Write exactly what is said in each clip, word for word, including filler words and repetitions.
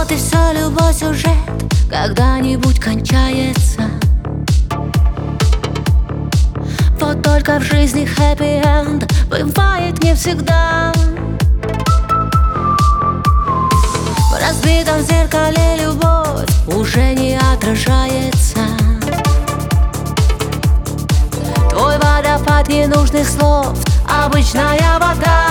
Вот и все, любой сюжет когда-нибудь кончается. Вот только в жизни хэппи-энд бывает не всегда. В разбитом зеркале любовь уже не отражается. Твой водопад ненужных слов, обычная вода.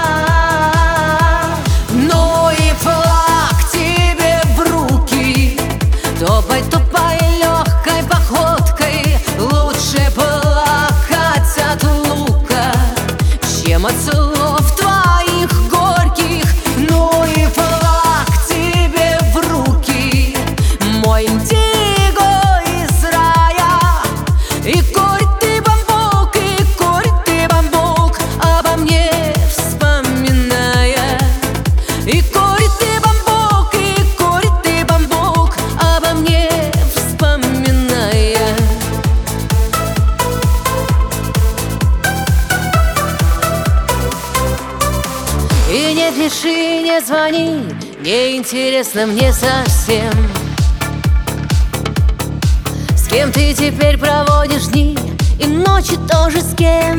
Ну и флаг тебе в руки, топай, топай легкой походкой. Лучше плакать от лука, чем от слов твоих горьких. Ну и флаг тебе в руки, мой индиго из рая. И корь ты бамбук, и корь ты бамбук, обо мне вспоминая. И корь ты бамбук, и корь ты бамбук, обо мне вспоминая. И не пиши, не звони, не интересно мне совсем, с кем ты теперь проводишь дни и ночи тоже с кем.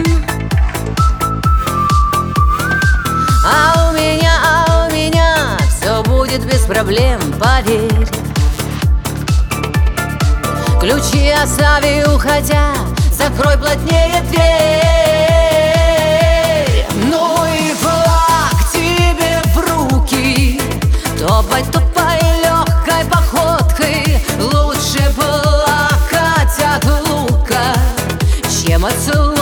А у меня, а у меня все будет без проблем, поверь. Ключи остави, уходя, закрой плотнее дверь. Ну и флаг тебе в руки, топай, топай легкой походкой. Лучше плакать от лука, чем от слов